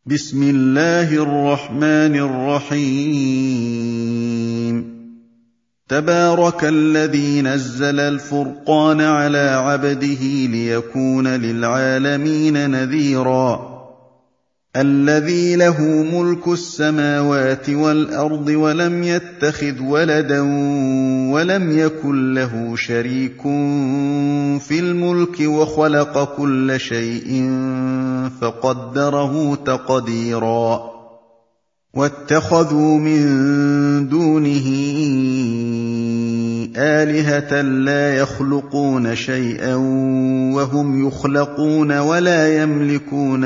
بسم الله الرحمن الرحيم تبارك الذي نزل الفرقان على عبده ليكون للعالمين نذيرا الذي له ملك السماوات والأرض ولم يتخذ ولدا ولم يكن له شريك في الملك وخلق كل شيء فقدره تقديرا واتخذوا من دونه آلهة لا يخلقون شيئا وهم يخلقون ولا يملكون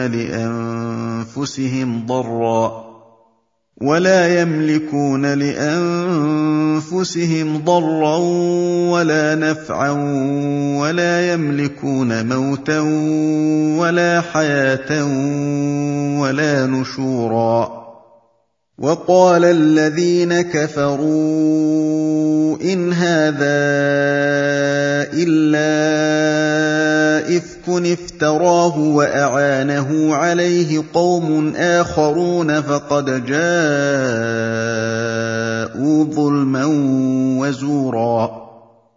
لأنفسهم ضرا ولا نفعا ولا يملكون موتا ولا حياة ولا نشورا وقال الذين كفروا إن هذا إلا إفك افتراه وأعانه عليه قوم آخرون فقد جاءوا ظلما وزورا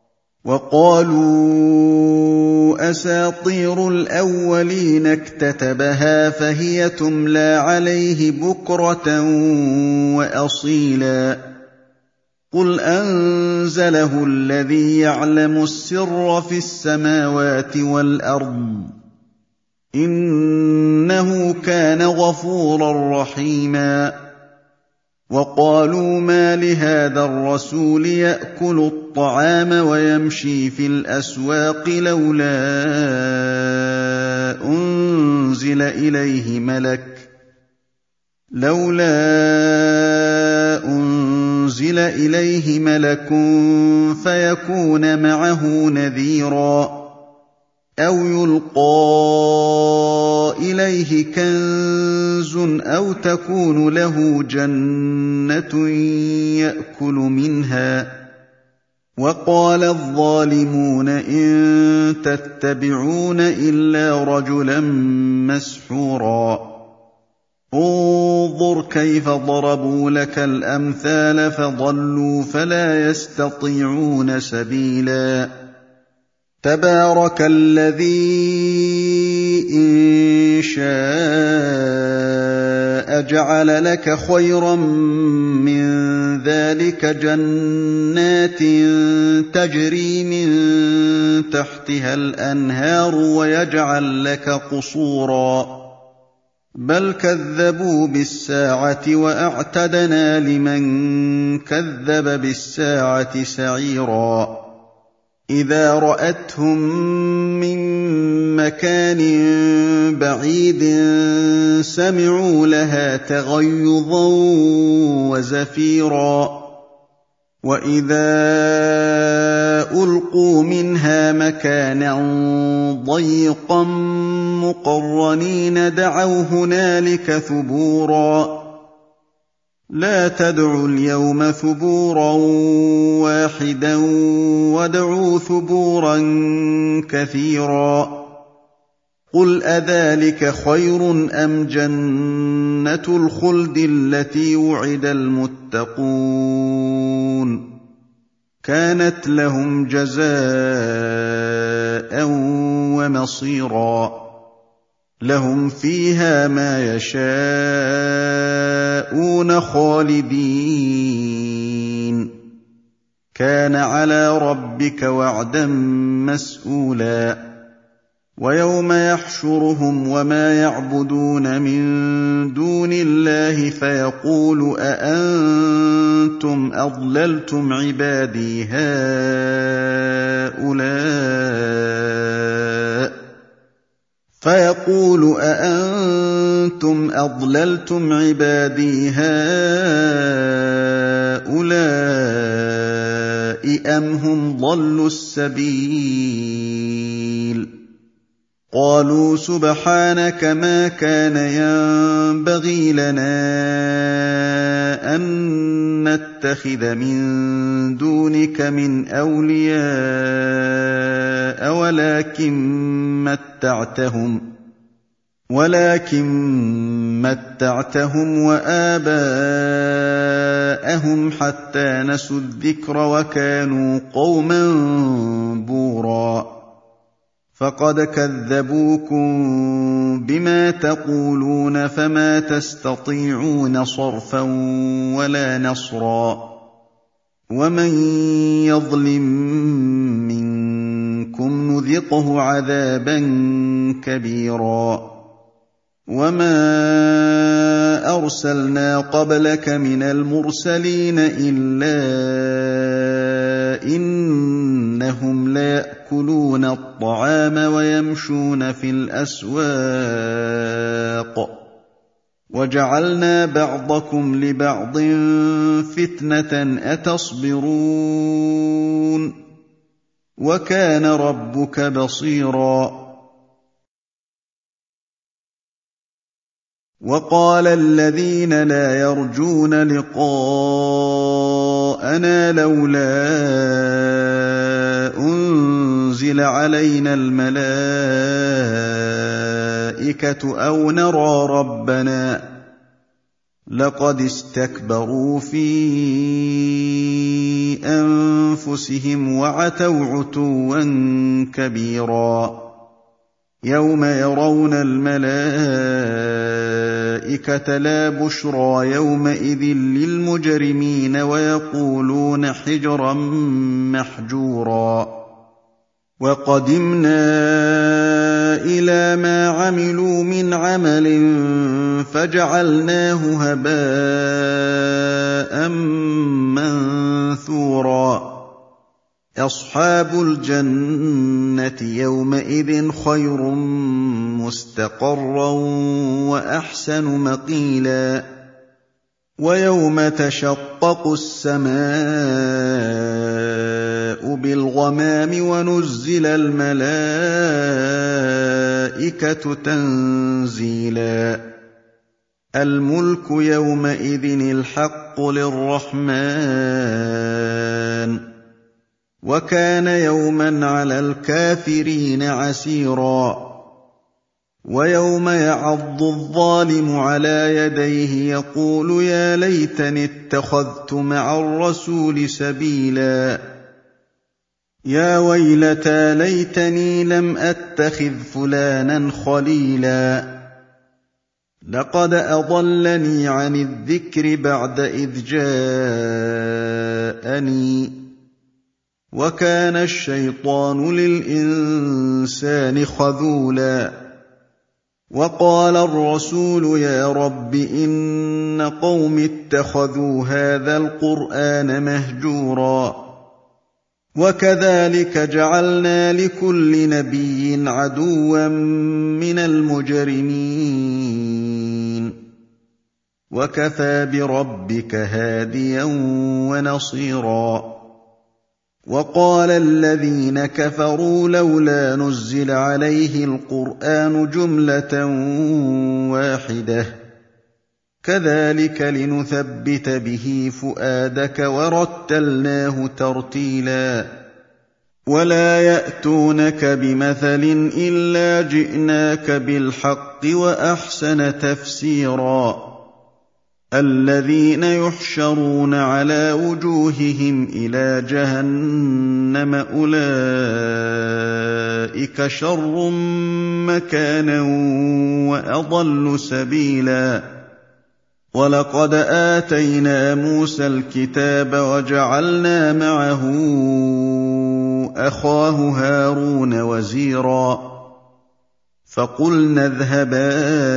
وقالوا أساطير الأولين اكتتبها فهي تملى عليه بكرة وأصيلا قل أنزله الذي يعلم السر في السماوات والأرض إنه كان غفورا رحيما وقالوا ما لهذا الرسول يأكل الطعام ويمشي في الأسواق لولا أنزل إليه ملك فيكون معه نذيرا أو يلقى إليه كنز أو تكون له جنة يأكل منها وقال الظالمون إن تتبعون إلا رجلا مسحورا انظر كيف ضربوا لك الأمثال فضلوا فلا يستطيعون سبيلا تبارك الذي إن شاء جعل لك خيرا من ذلك جنات تجري من تحتها الأنهار ويجعل لك قصورا بل كذبوا بالساعة وأعتدنا لمن كذب بالساعة سعيرا إذا رأتهم من مكان بعيد سمعوا لها تغيظا وزفيرا وإذا ألقوا منها مكانا ضيقا مقرنين دعوا هنالك ثبورا لا تدعوا اليوم ثبورا واحدا وادعوا ثبورا كثيرا قل أذلك خير أم جنة الخلد التي وعد المتقون كانت لهم جزاء ومصيرا لهم فيها ما يشاءون خالدين كان على ربك وعدا مسئولا ويوم يحشرهم وما يعبدون من دون الله فيقول أأنتم أضللتم عبادي هؤلاء أم هم ضلوا السبيل قالوا سبحانك ما كان ينبغي لنا أن نتخذ من دونك من أولياء ولكن متعتهم وآباءهم حتى نسوا الذكر وكانوا قوما بورا فقد كذبوكم بما تقولون فما تستطيعون صرفا ولا نصرا ومن يظلم منكم نذقه عذابا كبيرا وما أرسلنا قبلك من المرسلين إلا إنهم ليأكلون الطعام ويمشون في الأسواق وجعلنا بعضكم لبعض فتنة أتصبرون وكان ربك بصيرا وقال الذين لا يرجون لقاءنا لولا أنزل علينا الملائكة أو نرى ربنا لقد استكبروا في أنفسهم وعتوا عتوا كبيرا يوم يرون الملائكة لا بشرى يومئذ للمجرمين ويقولون حجرا محجورا وقدمنا إلى ما عملوا من عمل فجعلناه هباء منثورا أصحاب الجنة يومئذ خير مستقرا وأحسن مقيلا ويوم تشقق السماء بالغمام ونزل الملائكة تنزيلا الملك يومئذ الحق للرحمن وكان يوما على الكافرين عسيرا ويوم يعض الظالم على يديه يقول يا ليتني اتخذت مع الرسول سبيلا يا ويلتى ليتني لم أتخذ فلانا خليلا لقد أضلني عن الذكر بعد إذ جاءني وكان الشيطان للإنسان خذولا وقال الرسول يا رب إن قوم اتخذوا هذا القرآن مهجورا وكذلك جعلنا لكل نبي عدوا من المجرمين وكفى بربك هاديا ونصيرا وقال الذين كفروا لولا نزل عليه القرآن جملة واحدة كذلك لنثبت به فؤادك ورتلناه ترتيلا ولا يأتونك بمثل إلا جئناك بالحق وأحسن تفسيرا الذين يحشرون على وجوههم إلى جهنم أولئك شر مكانا وأضل سبيلا ولقد آتينا موسى الكتاب وجعلنا معه أخاه هارون وزيرا فقلنا اذهبا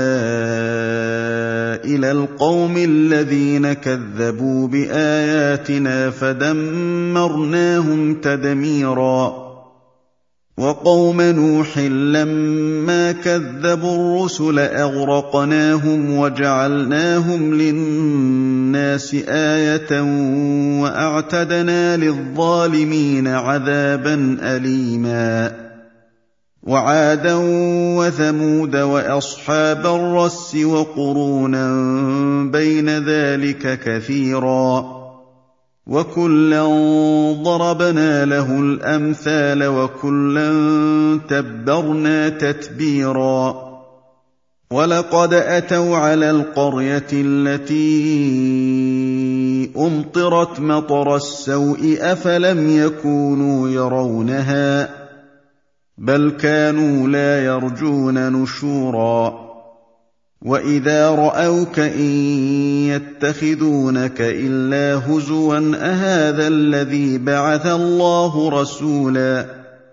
إلى القوم الذين كذبوا بآياتنا فدمرناهم تدميرا وقوم نوح لما كذبوا الرسل أغرقناهم وجعلناهم للناس آية وأعتدنا للظالمين عذابا أليما وعادا وثمود وأصحاب الرس وقرونا بين ذلك كثيرا وكلا ضربنا له الأمثال وكلا تبرنا تتبيرا وَلَقَدْ أَتَوْا عَلَى الْقَرْيَةِ الَّتِي أُمْطِرَتْ مَطَرَ السَّوْءِ أَفَلَمْ يَكُونُوا يَرَوْنَهَا ۚ بَلْ كَانُوا لَا يَرْجُونَ نُشُورًا وَإِذَا رَأَوْكَ إِن يَتَّخِذُونَكَ إِلَّا هُزُوًا أَهَٰذَا الَّذِي بَعَثَ اللَّهُ رَسُولًا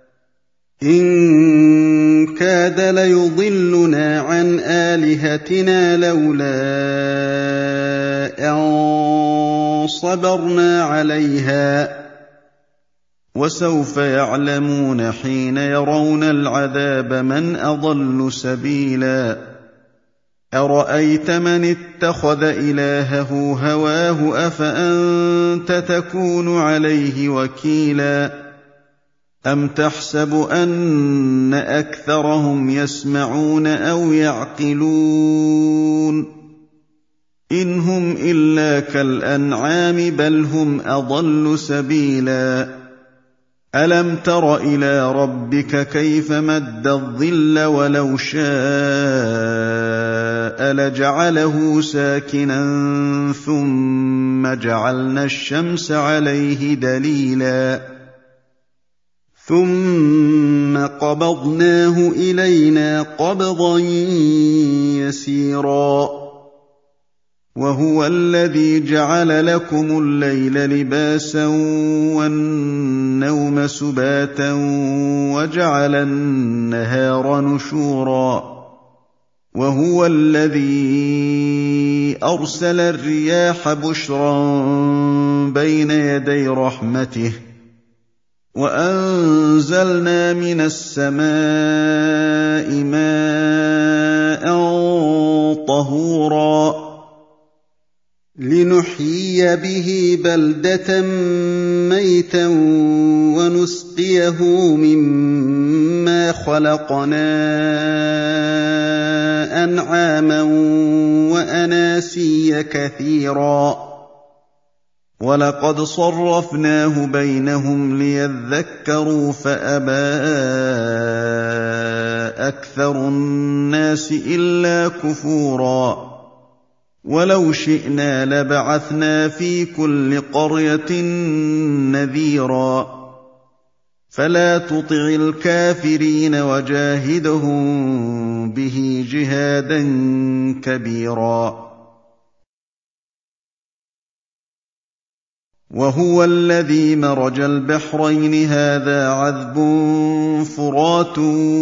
إِن كَادَ لَيُضِلُّنَا عَنْ آلِهَتِنَا لَوْلَا أَن صَبَرْنَا عَلَيْهَا ۚ وَسَوْفَ يَعْلَمُونَ حِينَ يَرَوْنَ الْعَذَابَ مَنْ أَضَلُّ سَبِيلًا أَرَأَيْتَ مَنِ اتَّخَذَ إِلَٰهَهُ هَوَاهُ أَفَأَنتَ تَكُونُ عَلَيْهِ وَكِيلًا أَمْ تَحْسَبُ أَنَّ أَكْثَرَهُمْ يَسْمَعُونَ أَوْ يَعْقِلُونَ إِنْ هُمْ إِلَّا كَالْأَنْعَامِ بَلْ هُمْ أَضَلُّ سَبِيلًا أَلَمْ تَرَ إِلَىٰ رَبِّكَ كَيْفَ مَدَّ الظِّلَّ وَلَوْ شَاءَ لَجَعَلَهُ سَاكِنًا ثُمَّ جَعَلْنَا الشَّمْسَ عَلَيْهِ دَلِيلًا ثُمَّ قَبَضْنَاهُ إِلَيْنَا قَبْضًا يَسِيرًا وَهُوَ الَّذِي جَعَلَ لَكُمُ اللَّيْلَ لِبَاسًا وَالنَّوْمَ سُبَاتًا وَجَعَلَ النَّهَارَ نُشُورًا وَهُوَ الَّذِي أَرْسَلَ الرِّيَاحَ بُشْرًا بَيْنَ يَدَيْ رَحْمَتِهِ وَأَنزَلْنَا مِنَ السَّمَاءِ مَاءً طَهُورًا لِّنُحْيِيَ بِهِ بَلْدَةً مَّيْتًا وَنُسْقِيَهُ مِمَّا خَلَقْنَا أَنْعَامًا وَأَنَاسِيَّ كَثِيرًا وَلَقَدْ صَرَّفْنَاهُ بَيْنَهُمْ لِيَذَّكَّرُوا فَأَبَىٰ أَكْثَرُ النَّاسِ إِلَّا كُفُورًا وَلَوْ شِئْنَا لَبَعَثْنَا فِي كُلِّ قَرْيَةٍ نَّذِيرًا فَلَا تُطِعِ الْكَافِرِينَ وَجَاهِدْهُم بِهِ جِهَادًا كَبِيرًا وَهُوَ الَّذِي مَرَجَ الْبَحْرَيْنِ هَٰذَا عَذْبٌ فُرَاتٌ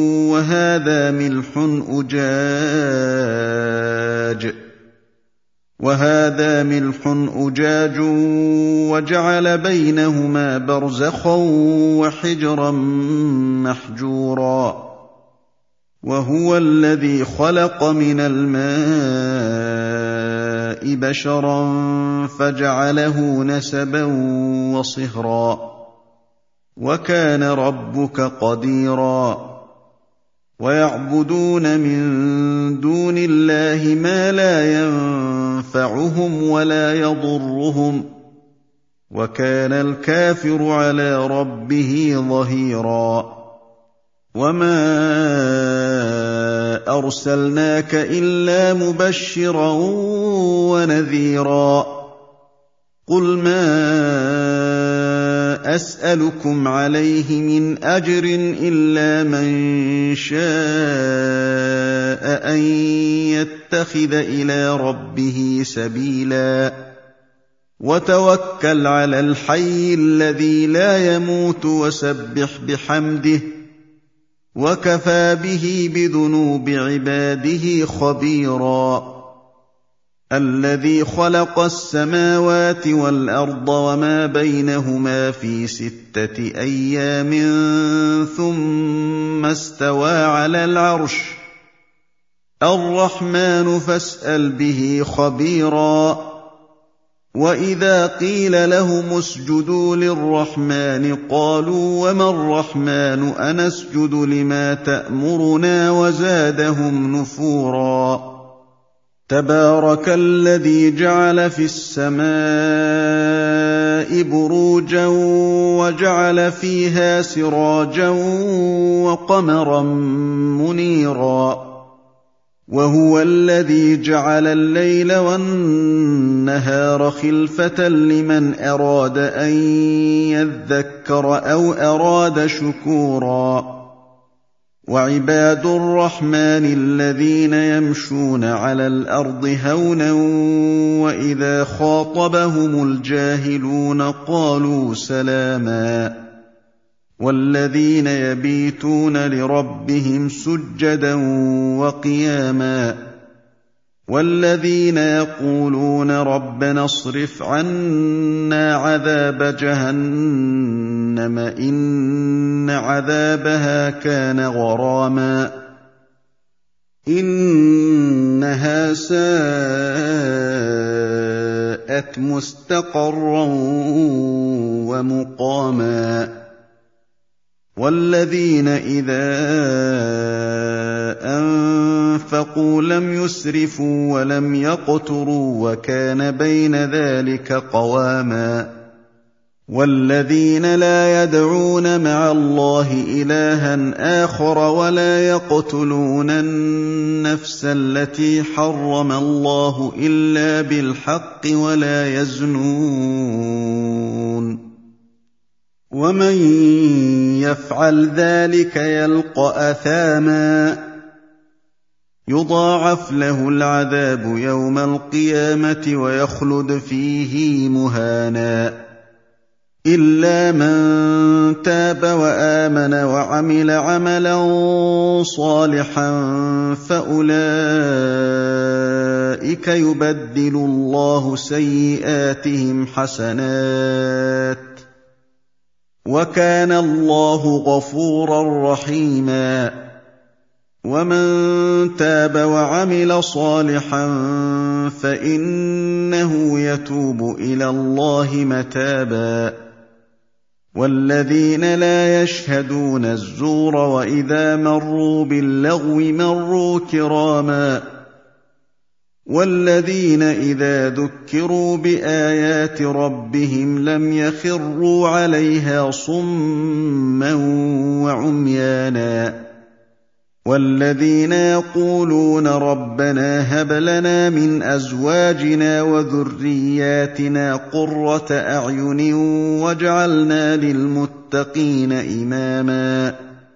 وَهَٰذَا مِلْحٌ أُجَاجٌ وَجَعَلَ بَيْنَهُمَا بَرْزَخًا وَحِجْرًا مَّحْجُورًا وَهُوَ الَّذِي خَلَقَ مِنَ الْمَاءِ بَشَرًا فَجَعَلَهُ نَسَبًا وَصِهْرًا وَكَانَ رَبُّكَ قَدِيرًا وَيَعْبُدُونَ مِن دُونِ اللَّهِ مَا لَا يَنفَعُهُمْ وَلَا يَضُرُّهُمْ وَكَانَ الْكَافِرُ عَلَىٰ رَبِّهِ ظَهِيرًا وَمَا أَرْسَلْنَاكَ إِلَّا مُبَشِّرًا وَنَذِيرًا قُلْ مَا أَسْأَلُكُمْ عَلَيْهِ مِنْ أَجْرٍ إِلَّا مَن شَاءَ أَن يَتَّخِذَ إِلَىٰ رَبِّهِ سَبِيلًا وَتَوَكَّلْ عَلَى الْحَيِّ الَّذِي لَا يَمُوتُ وَسَبِّحْ بِحَمْدِهِ وَكَفَىٰ بِهِ بِذُنُوبِ عِبَادِهِ خَبِيرًا الَّذِي خَلَقَ السَّمَاوَاتِ وَالْأَرْضَ وَمَا بَيْنَهُمَا فِي 6 أَيَّامٍ ثُمَّ اسْتَوَىٰ عَلَى الْعَرْشِ الرَّحْمَٰنُ فَاسْأَلْ بِهِ خَبِيرًا وَإِذَا قِيلَ لَهُمُ اسْجُدُوا لِلرَّحْمَٰنِ قَالُوا وَمَا الرَّحْمَٰنُ أَنَسْجُدُ لِمَا تَأْمُرُنَا وَزَادَهُمْ نُفُورًا تَبَارَكَ الَّذِي جَعَلَ فِي السَّمَاءِ بُرُوجًا وَجَعَلَ فِيهَا سِرَاجًا وَقَمَرًا مُّنِيرًا وهو الذي جعل الليل والنهار خلفة لمن أراد أن يذكر أو أراد شكورا وعباد الرحمن الذين يمشون على الأرض هونا وإذا خاطبهم الجاهلون قالوا سلاما والذين يبيتون لربهم سجدا وقياما والذين يقولون ربنا اصرف عنا عذاب جهنم إن عذابها كان غراما إنها ساءت مستقرا ومقاما والذين إذا أنفقوا لم يسرفوا ولم يقتروا وكان بين ذلك قواما والذين لا يدعون مع الله إلها آخر ولا يقتلون النفس التي حرم الله إلا بالحق ولا يزنون ومن يفعل ذلك يلقى أثاما يضاعف له العذاب يوم القيامة ويخلد فيه مهانا إلا من تاب وآمن وعمل عملا صالحا فأولئك يبدل الله سيئاتهم حسنات وكان الله غفورا رحيما ومن تاب وعمل صالحا فإنه يتوب إلى الله متابا والذين لا يشهدون الزور وإذا مروا باللغو مروا كراما والذين إذا ذكروا بآيات ربهم لم يخروا عليها صما وعميانا والذين يقولون ربنا هب لنا من أزواجنا وذرياتنا قرة أعين واجعلنا للمتقين إماما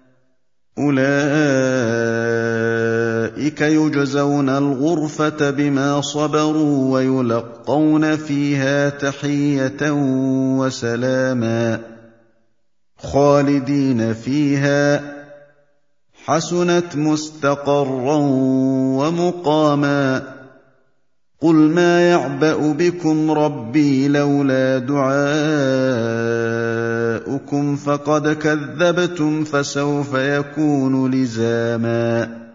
أولئك يجزون الغرفة بما صبروا ويلقون فيها تحية وسلاما خالدين فيها حسنت مستقرا ومقاما قل ما يعبأ بكم ربي لولا دعاؤكم فقد كذبتم فسوف يكون لزاما